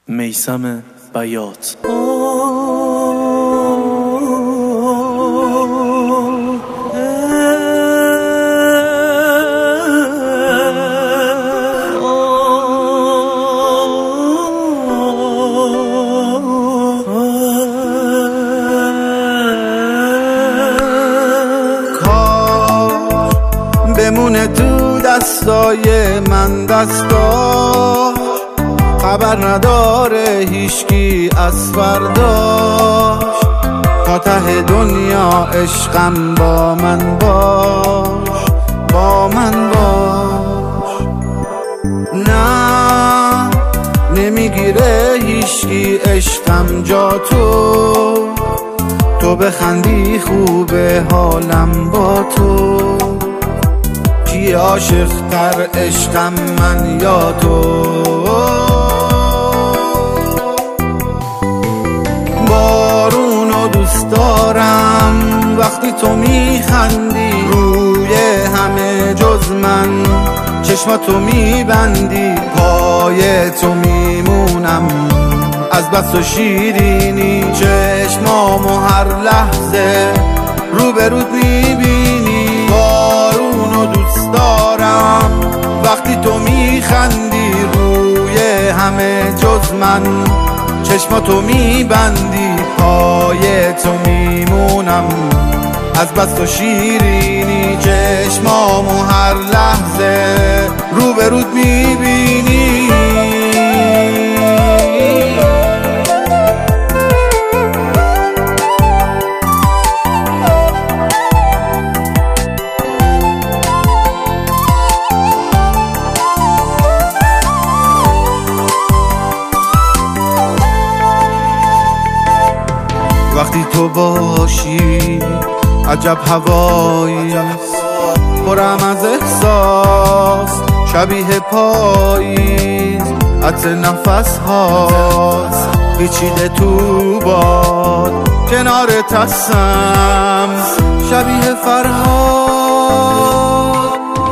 میثم بیات. بمونه تو دستای من دستا، خبر نداره هیچکی از فرداش. تا ته دنیا عشقم با من باش، با من باش. نه نمیگیره هیچکی عشقم جا تو بخندی خوبه حالم با تو. کی عاشق تر عشقم من یا تو؟ بارونو دوست دارم وقتی تو میخندی، روی همه جز من چشماتو میبندی. پای تو میمونم از بس و شیرینی، چشمامو هر لحظه روبرود میبینی. بارونو دوست دارم وقتی تو میخندی، روی همه جز من چشماتو میبندی. پای تو میمونم از بس و شیرینی، چشمامو هر لحظه روبرود میبینی. وقتی تو باشی عجب هواییست، پرم از احساس شبیه پاییز. عطر نفس هاست پیچیده تو باد، کنارت هستم شبیه فرهاد.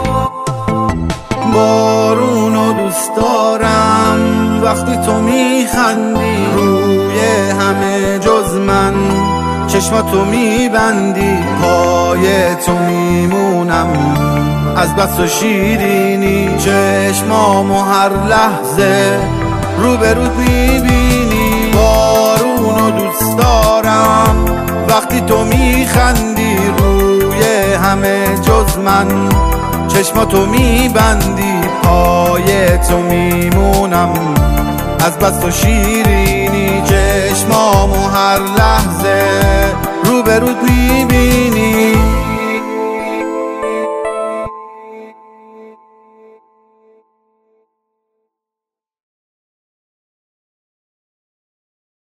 بارونو دوست دارم وقتی تو میخندی، روی همه جز من چشماتو میبندی. پای تو میمونم از بس و شیرینی، چشمامو هر لحظه روبرود میبینی. بارونو دوست دارم وقتی تو میخندی، روی همه جز من چشماتو میبندی. پای تو میمونم از بس و شیرینی، چشمامو هر لحظه روبرود میبینی.